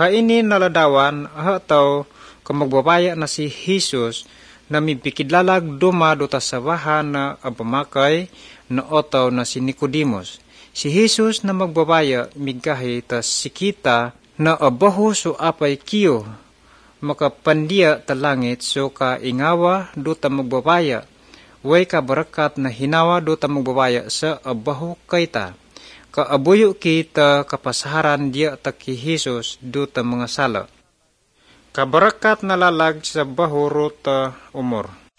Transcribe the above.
Haini naladawan ataw kamagbabaya na si Jesus na mipikidlalag duma do ta sa bahan na abamakay na otaw na si Nicodemus. Si Jesus na magbabaya migahi ta sikita na abaho so apay kiyo makapandiya ta langit so ka ingawa do ta magbabaya way ka barakat na hinawa do ta magbabaya sa abaho kayta. Kaabuyo kita kapasaharan dia ta ki Jesus do ta mga sala. Kabarakat na lalag sa bahuro ta umor.